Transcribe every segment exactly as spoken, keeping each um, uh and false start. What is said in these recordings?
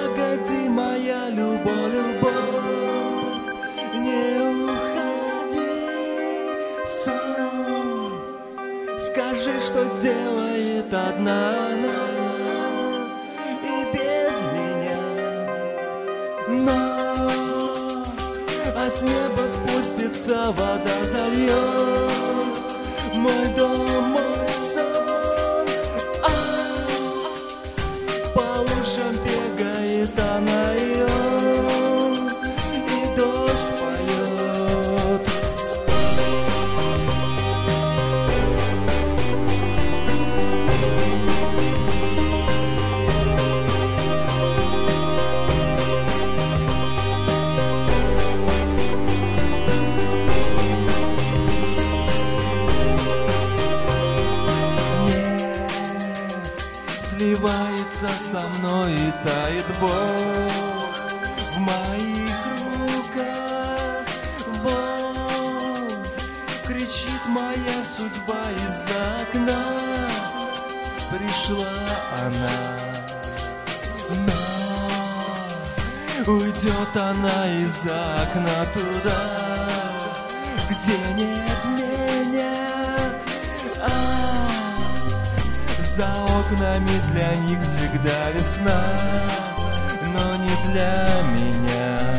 погоди, моя любовь, любовь, не уходи, сон. Скажи, что делает одна она и без меня. Но а с неба спустится вода, зальет мой дом, мой сон. А по лужам бегает она, и он, и дождь поет. Сливается со мной и тает боль в моих руках. Вот кричит моя судьба из окна. Пришла она, но уйдет она из окна туда, где нет меня. А за окнами для них всегда весна, но не для меня.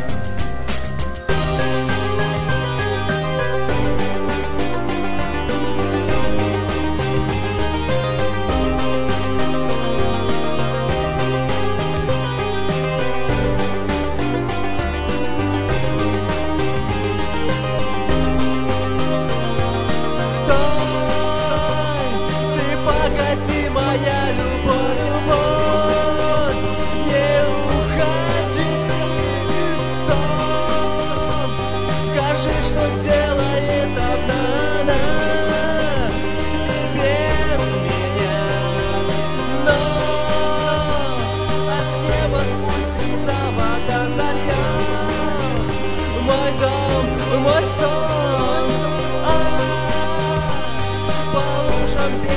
Моя любовь, любовь, не уходи, сон. Скажи, что делает одна она без меня. Но а с неба спустится вода, зальет мой дом, мой сон. А по лужам